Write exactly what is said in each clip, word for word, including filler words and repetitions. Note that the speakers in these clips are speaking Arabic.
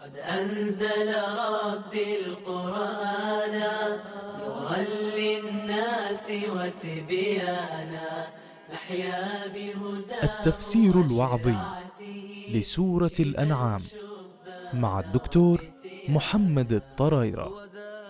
قد أنزل ربي القرآن نورا للناس وتبيانا نحيا بهداه. التفسير الوعظي لسورة الأنعام مع الدكتور محمد الطرايرة.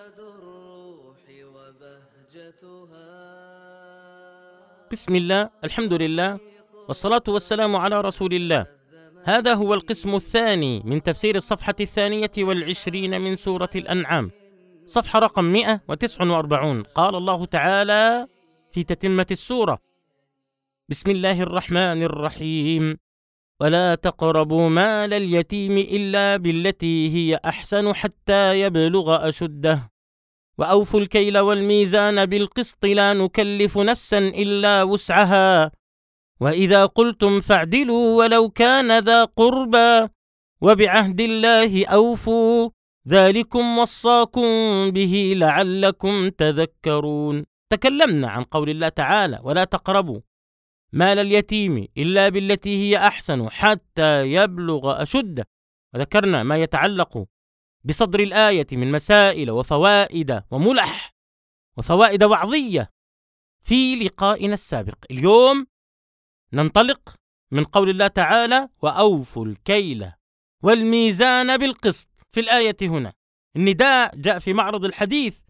بسم الله، الحمد لله، والصلاة والسلام على رسول الله. هذا هو القسم الثاني من تفسير الصفحة الثانية والعشرين من سورة الأنعام، صفحة رقم مئة وتسعة وأربعين. قال الله تعالى في تتمة السورة: بسم الله الرحمن الرحيم: ولا تقربوا مال اليتيم إلا بالتي هي أحسن حتى يبلغ أشده وأوفوا الكيل والميزان بالقسط لا نكلف نفسا إلا وسعها وإذا قلتم فاعدلوا ولو كان ذا قربى وبعهد الله أوفوا ذلكم وصاكم به لعلكم تذكرون. تكلمنا عن قول الله تعالى: ولا تقربوا مال اليتيم إلا بالتي هي أحسن حتى يبلغ أشده، وذكرنا ما يتعلق بصدر الآية من مسائل وفوائد وملح وفوائد وعظية في لقائنا السابق. اليوم ننطلق من قول الله تعالى: وأوفوا الكيل والميزان بالقسط. في الآية هنا النداء جاء في معرض الحديث،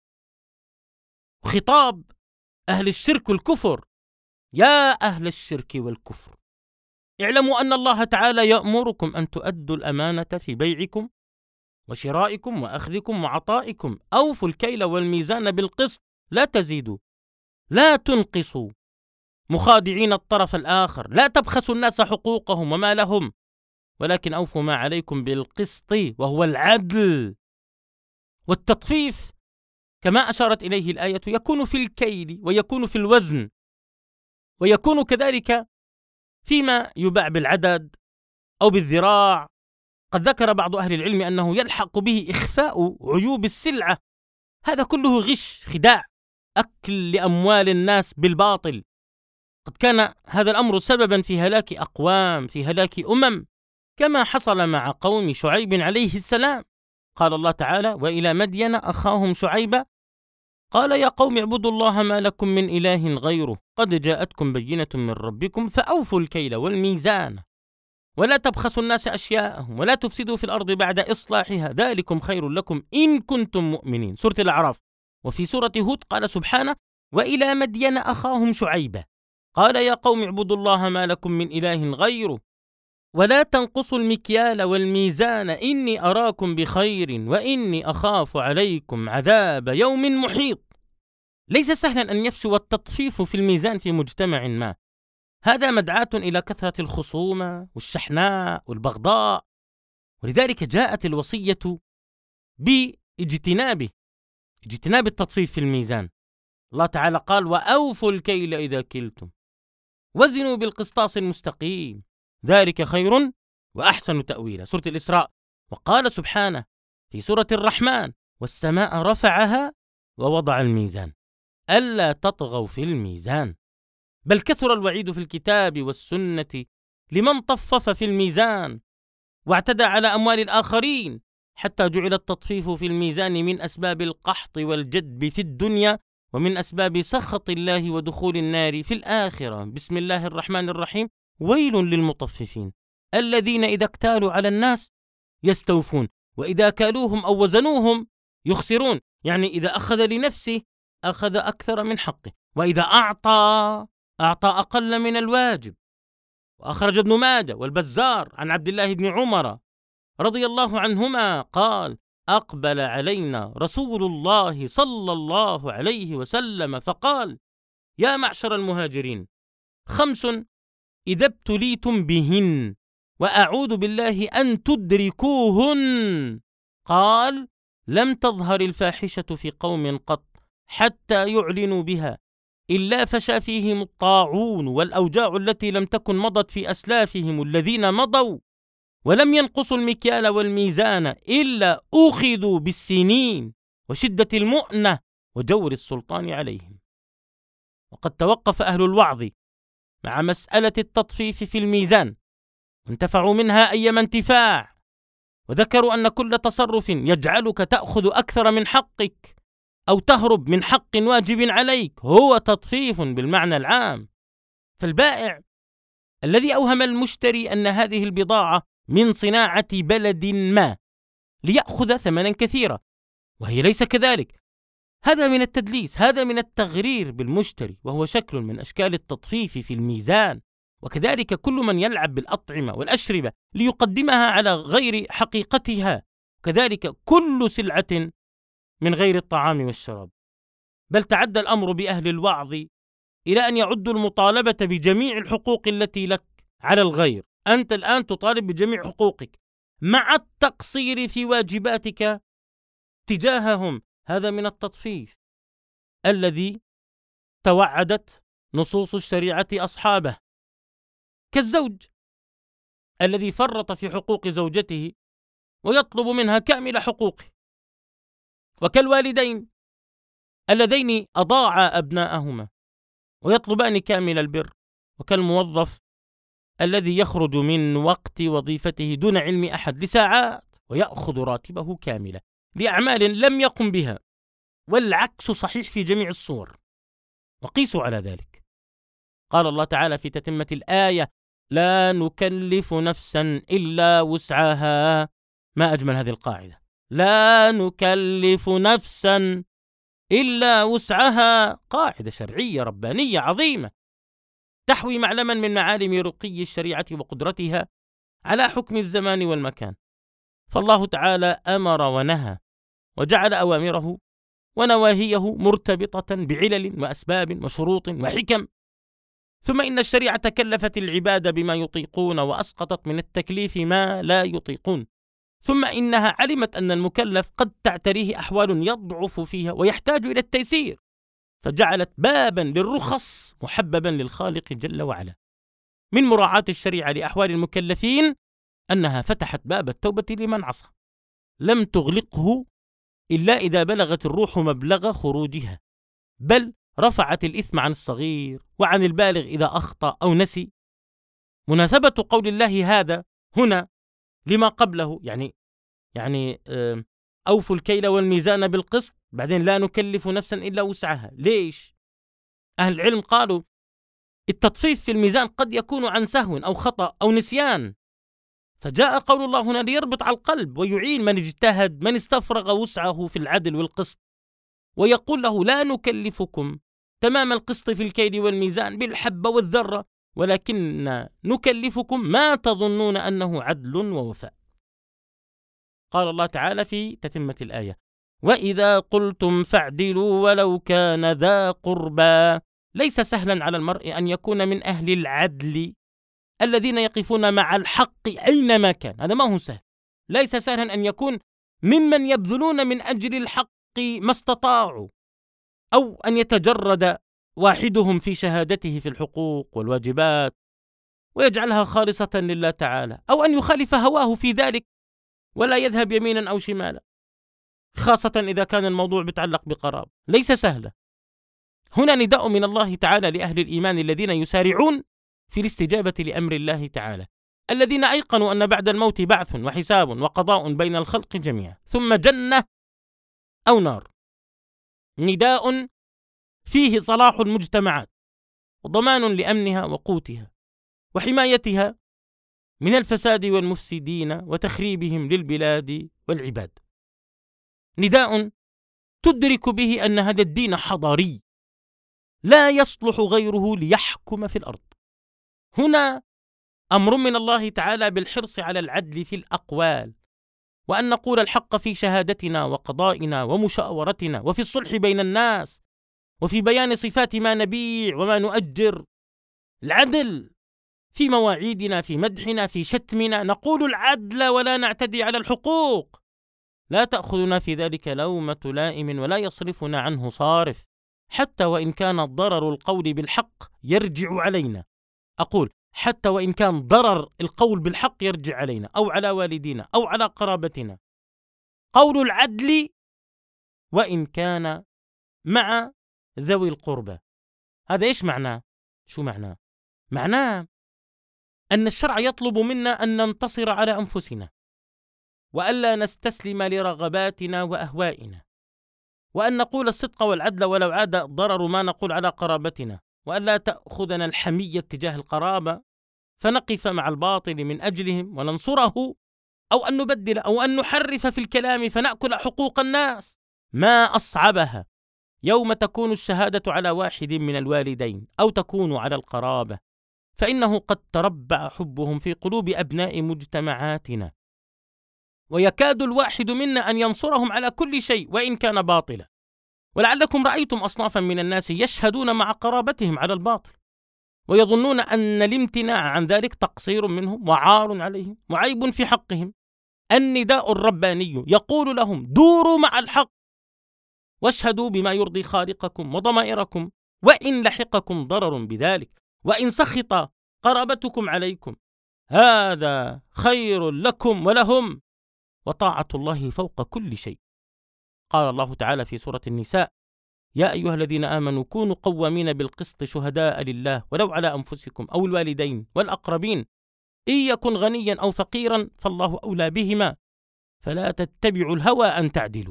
خطاب أهل الشرك والكفر: يا أهل الشرك والكفر، اعلموا أن الله تعالى يأمركم أن تؤدوا الأمانة في بيعكم وشرائكم وأخذكم وعطائكم. أوفوا الكيل والميزان بالقسط لا تزيدوا لا تنقصوا مخادعين الطرف الآخر، لا تبخسوا الناس حقوقهم وما لهم، ولكن أوفوا ما عليكم بالقسط وهو العدل والتطفيف. كما أشارت إليه الآية يكون في الكيل ويكون في الوزن ويكون كذلك فيما يباع بالعدد أو بالذراع. قد ذكر بعض أهل العلم أنه يلحق به إخفاء عيوب السلعة. هذا كله غش، خداع، أكل لأموال الناس بالباطل. قد كان هذا الأمر سببا في هلاك أقوام، في هلاك أمم، كما حصل مع قوم شعيب عليه السلام. قال الله تعالى: وإلى مدين أخاهم شعيبا قال يا قوم اعبدوا الله ما لكم من إله غيره قد جاءتكم بينة من ربكم فأوفوا الكيل والميزان ولا تبخسوا الناس أشياءهم ولا تفسدوا في الأرض بعد إصلاحها ذلكم خير لكم إن كنتم مؤمنين. سورة الأعراف. وفي سورة هود قال سبحانه: وإلى مدين أخاهم شعيبا قال يا قوم اعبدوا الله ما لكم من إله غيره ولا تنقصوا المكيال والميزان إني أراكم بخير وإني أخاف عليكم عذاب يوم محيط. ليس سهلا أن يفشو التطفيف في الميزان في مجتمع ما. هذا مدعاة إلى كثرة الخصومة والشحناء والبغضاء، ولذلك جاءت الوصية باجتنابه اجتناب التطفيف في الميزان. الله تعالى قال: وأوفوا الكيل إذا كلتم وزنوا بالقسطاس المستقيم ذلك خير وأحسن تأويلا. سورة الإسراء. وقال سبحانه في سورة الرحمن: والسماء رفعها ووضع الميزان ألا تطغوا في الميزان. بل كثر الوعيد في الكتاب والسنة لمن طفف في الميزان واعتدى على أموال الآخرين، حتى جعل التطفيف في الميزان من أسباب القحط والجدب في الدنيا ومن أسباب سخط الله ودخول النار في الآخرة. بسم الله الرحمن الرحيم: ويل للمطففين الذين إذا اكتالوا على الناس يستوفون وإذا كالوهم أو وزنوهم يخسرون. يعني إذا أخذ لنفسه أخذ أكثر من حقه، وإذا أعطى أعطى أقل من الواجب. وأخرج ابن ماجه والبزار عن عبد الله بن عمر رضي الله عنهما قال: أقبل علينا رسول الله صلى الله عليه وسلم فقال: يا معشر المهاجرين، خمس إذا ابتليتم بهن وأعوذ بالله أن تدركوهن. قال: لم تظهر الفاحشة في قوم قط حتى يعلنوا بها إلا فشى فيهم الطاعون والأوجاع التي لم تكن مضت في أسلافهم الذين مضوا ولم ينقصوا المكيال والميزان إلا أخذوا بالسنين وشدة المؤنة وجور السلطان عليهم. وقد توقف أهل الوعظ مع مسألة التطفيف في الميزان وانتفعوا منها أيما انتفاع، وذكروا أن كل تصرف يجعلك تأخذ أكثر من حقك أو تهرب من حق واجب عليك هو تطفيف بالمعنى العام. فالبائع الذي أوهم المشتري أن هذه البضاعة من صناعة بلد ما ليأخذ ثمنا كثيرا وهي ليس كذلك، هذا من التدليس، هذا من التغرير بالمشتري، وهو شكل من أشكال التطفيف في الميزان. وكذلك كل من يلعب بالأطعمة والأشربة ليقدمها على غير حقيقتها، كذلك كل سلعة من غير الطعام والشراب. بل تعدى الأمر بأهل الوعظ إلى أن يعدوا المطالبة بجميع الحقوق التي لك على الغير. أنت الآن تطالب بجميع حقوقك مع التقصير في واجباتك تجاههم. هذا من التطفيف الذي توعدت نصوص الشريعة أصحابه، كالزوج الذي فرط في حقوق زوجته ويطلب منها كامل حقوقه، وكالوالدين اللذين أضاعا أبناءهما ويطلبان كامل البر، وكالموظف الذي يخرج من وقت وظيفته دون علم أحد لساعات ويأخذ راتبه كاملا لأعمال لم يقم بها، والعكس صحيح في جميع الصور. وقيسوا على ذلك. قال الله تعالى في تتمة الآية: لا نكلف نفسا إلا وسعها. ما أجمل هذه القاعدة، لا نكلف نفسا إلا وسعها، قاعدة شرعية ربانية عظيمة تحوي معلما من معالم رقي الشريعة وقدرتها على حكم الزمان والمكان. فالله تعالى أمر ونهى وجعل أوامره ونواهيه مرتبطة بعلل وأسباب وشروط وحكم، ثم إن الشريعة كلفت العباد بما يطيقون وأسقطت من التكليف ما لا يطيقون، ثم إنها علمت أن المكلف قد تعتريه أحوال يضعف فيها ويحتاج إلى التيسير، فجعلت بابا للرخص محببا للخالق جل وعلا. من مراعاة الشريعة لأحوال المكلفين أنها فتحت باب التوبة لمن عصى، لم تغلقه إلا إذا بلغت الروح مبلغ خروجها، بل رفعت الإثم عن الصغير وعن البالغ إذا أخطأ أو نسي. مناسبة قول الله هذا هنا لما قبله، يعني يعني أوفوا الكيل والميزان بالقسط، بعدين لا نكلف نفسا إلا وسعها. ليش؟ أهل العلم قالوا التطفيف في الميزان قد يكون عن سهو أو خطأ أو نسيان، فجاء قول الله هنا ليربط على القلب ويعين من اجتهد، من استفرغ وسعه في العدل والقسط، ويقول له لا نكلفكم تمام القسط في الكيل والميزان بالحبة والذرة، ولكن نكلفكم ما تظنون أنه عدل ووفاء. قال الله تعالى في تتمة الآية: وإذا قلتم فاعدلوا ولو كان ذا قربى. ليس سهلا على المرء أن يكون من أهل العدل الذين يقفون مع الحق أينما كان، هذا ما هو سهل. ليس سهلا أن يكون ممن يبذلون من أجل الحق ما استطاعوا، أو أن يتجرد واحدهم في شهادته في الحقوق والواجبات ويجعلها خالصة لله تعالى، أو أن يخالف هواه في ذلك ولا يذهب يمينا أو شمالا، خاصة إذا كان الموضوع بيتعلق بقراب. ليس سهلا. هنا نداء من الله تعالى لأهل الإيمان الذين يسارعون في الاستجابة لأمر الله تعالى، الذين أيقنوا أن بعد الموت بعث وحساب وقضاء بين الخلق جميعا، ثم جنة أو نار. نداء فيه صلاح المجتمعات وضمان لأمنها وقوتها وحمايتها من الفساد والمفسدين وتخريبهم للبلاد والعباد. نداء تدرك به أن هذا الدين حضاري لا يصلح غيره ليحكم في الأرض. هنا أمر من الله تعالى بالحرص على العدل في الأقوال، وأن نقول الحق في شهادتنا وقضائنا ومشاورتنا وفي الصلح بين الناس وفي بيان صفات ما نبيع وما نؤجر. العدل في مواعيدنا، في مدحنا، في شتمنا، نقول العدل ولا نعتدي على الحقوق، لا تأخذنا في ذلك لومة لائم ولا يصرفنا عنه صارف، حتى وإن كان ضرر القول بالحق يرجع علينا. أقول حتى وإن كان ضرر القول بالحق يرجع علينا أو على والدينا أو على قرابتنا. قول العدل وإن كان مع ذوي القربى، هذا إيش معناه؟ شو معناه؟ معناه أن الشرع يطلب منا أن ننتصر على أنفسنا وألا نستسلم لرغباتنا وأهوائنا، وأن نقول الصدق والعدل ولو عاد الضرر ما نقول على قرابتنا، وألا تأخذنا الحمية تجاه القرابة فنقف مع الباطل من أجلهم وننصره، أو أن نبدل أو أن نحرف في الكلام فنأكل حقوق الناس. ما أصعبها يوم تكون الشهادة على واحد من الوالدين أو تكون على القرابة، فإنه قد تربع حبهم في قلوب أبناء مجتمعاتنا، ويكاد الواحد منا أن ينصرهم على كل شيء وإن كان باطلا. ولعلكم رأيتم أصنافا من الناس يشهدون مع قرابتهم على الباطل ويظنون أن الامتناع عن ذلك تقصير منهم وعار عليهم وعيب في حقهم. النداء الرباني يقول لهم: دوروا مع الحق واشهدوا بما يرضي خالقكم وضمائركم، وإن لحقكم ضرر بذلك، وإن سخط قرابتكم عليكم، هذا خير لكم ولهم، وطاعة الله فوق كل شيء. قال الله تعالى في سورة النساء: يا أيها الذين آمنوا كونوا قوامين بالقسط شهداء لله ولو على أنفسكم أو الوالدين والأقربين إن يكن غنيا أو فقيرا فالله أولى بهما فلا تتبعوا الهوى أن تعدلوا.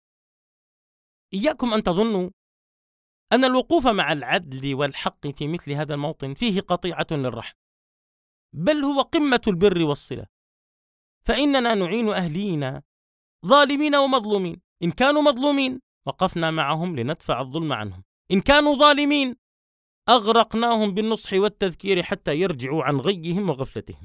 إياكم أن تظنوا أن الوقوف مع العدل والحق في مثل هذا الموطن فيه قطيعة للرحم، بل هو قمة البر والصلة، فإننا نعين أهلينا ظالمين ومظلومين. إن كانوا مظلومين وقفنا معهم لندفع الظلم عنهم، إن كانوا ظالمين أغرقناهم بالنصح والتذكير حتى يرجعوا عن غيهم وغفلتهم.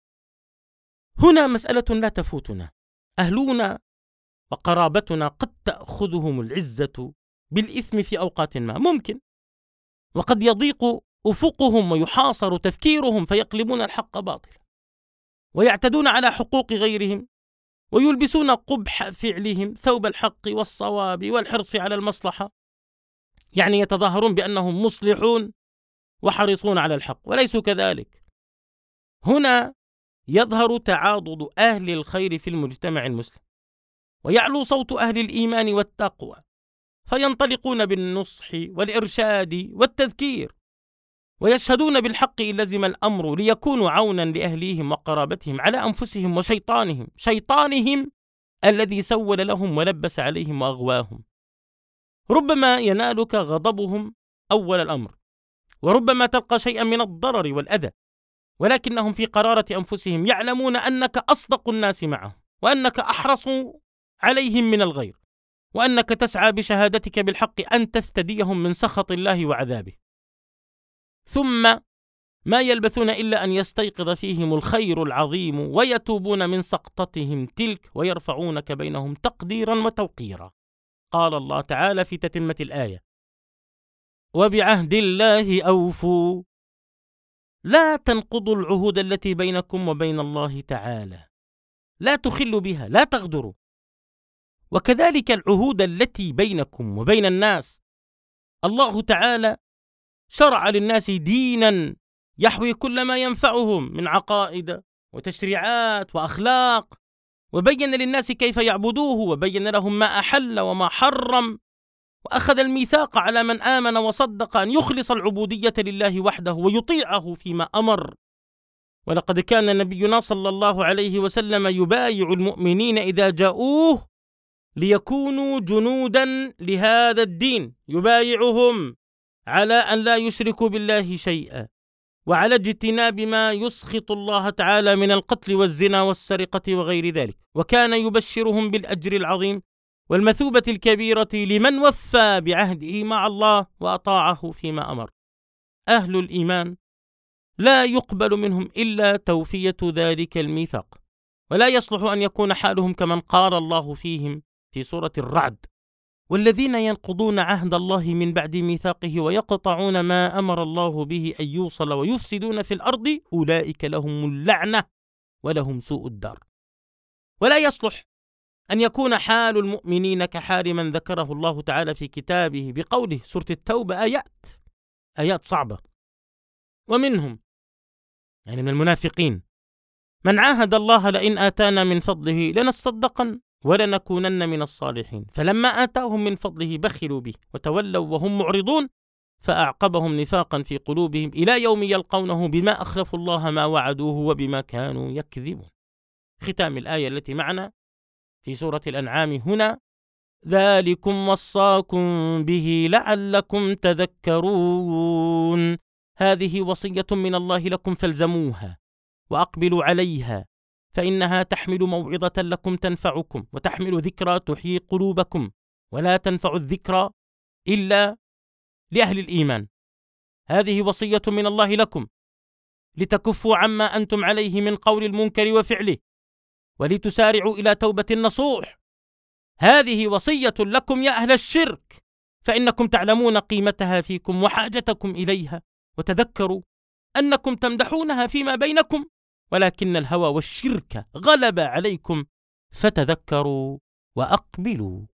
هنا مسألة لا تفوتنا: أهلنا وقرابتنا قد تأخذهم العزة بالإثم في أوقات ما، ممكن، وقد يضيق أفقهم ويحاصر تفكيرهم فيقلبون الحق باطلا ويعتدون على حقوق غيرهم ويلبسون قبح فعلهم ثوب الحق والصواب والحرص على المصلحة، يعني يتظاهرون بأنهم مصلحون وحريصون على الحق وليسوا كذلك. هنا يظهر تعاضد أهل الخير في المجتمع المسلم، ويعلو صوت أهل الإيمان والتقوى، فينطلقون بالنصح والإرشاد والتذكير، ويشهدون بالحق إن لزم الأمر ليكونوا عونا لأهليهم وقرابتهم على أنفسهم وشيطانهم شيطانهم الذي سول لهم ولبس عليهم وأغواهم. ربما ينالك غضبهم أول الأمر، وربما تلقى شيئا من الضرر والأذى، ولكنهم في قرارة أنفسهم يعلمون أنك أصدق الناس معهم، وأنك أحرص عليهم من الغير، وأنك تسعى بشهادتك بالحق أن تفتديهم من سخط الله وعذابه. ثم ما يلبثون إلا أن يستيقظ فيهم الخير العظيم ويتوبون من سقطتهم تلك ويرفعونك بينهم تقديرا وتوقيرا. قال الله تعالى في تتمة الآية: وبعهد الله أوفوا، لا تنقضوا العهود التي بينكم وبين الله تعالى، لا تخلوا بها، لا تغدروا. وكذلك العهود التي بينكم وبين الناس، الله تعالى شرع للناس دينا يحوي كل ما ينفعهم من عقائد وتشريعات وأخلاق، وبين للناس كيف يعبدوه، وبين لهم ما أحل وما حرم، وأخذ الميثاق على من آمن وصدق أن يخلص العبودية لله وحده ويطيعه فيما أمر. ولقد كان نبينا صلى الله عليه وسلم يبايع المؤمنين إذا جاءوه ليكونوا جنودا لهذا الدين، يبايعهم على أن لا يشركوا بالله شيئا، وعلى اجتناب ما يسخط الله تعالى من القتل والزنا والسرقة وغير ذلك، وكان يبشرهم بالأجر العظيم والمثوبة الكبيرة لمن وفى بعهده مع الله وأطاعه فيما أمر. أهل الإيمان لا يقبل منهم إلا توفية ذلك الميثاق، ولا يصلح أن يكون حالهم كمن قال الله فيهم في سورة الرعد: والذين ينقضون عهد الله من بعد ميثاقه ويقطعون ما أمر الله به أن يوصل ويفسدون في الأرض أولئك لهم اللعنة ولهم سوء الدار. ولا يصلح أن يكون حال المؤمنين كحال من ذكره الله تعالى في كتابه بقوله، سورة التوبة، آيات آيات صعبة، ومنهم يعني من المنافقين من عاهد الله لئن آتانا من فضله لنصدقن ولنكونن من الصالحين، فلما آتاهم من فضله بخلوا به وتولوا وهم معرضون، فأعقبهم نفاقا في قلوبهم إلى يوم يلقونه بما أخلفوا الله ما وعدوه وبما كانوا يكذبون. ختام الآية التي معنا: في سورة الأنعام هنا: ذلكم وصاكم به لعلكم تذكرون. هذه وصية من الله لكم فالزموها وأقبلوا عليها، فإنها تحمل موعظة لكم تنفعكم، وتحمل ذكرى تحيي قلوبكم، ولا تنفع الذكرى إلا لأهل الإيمان. هذه وصية من الله لكم لتكفوا عما أنتم عليه من قول المنكر وفعله، ولتسارعوا إلى توبة النصوح. هذه وصية لكم يا أهل الشرك، فإنكم تعلمون قيمتها فيكم وحاجتكم إليها، وتذكروا أنكم تمدحونها فيما بينكم، ولكن الهوى والشرك غلب عليكم، فتذكروا وأقبلوا.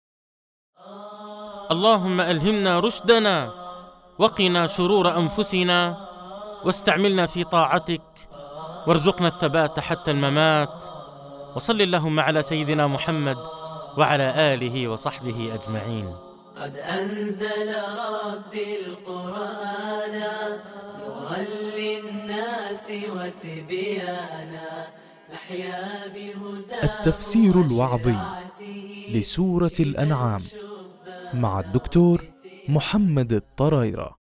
اللهم ألهمنا رشدنا، وقنا شرور أنفسنا، واستعملنا في طاعتك، وارزقنا الثبات حتى الممات. وصل اللهم على سيدنا محمد وعلى آله وصحبه أجمعين. قد أنزل ربي القرآن نورا للناس وتبيانا نحيا بهداه. التفسير الوعظي لسورة الأنعام مع الدكتور محمد الطرايرة.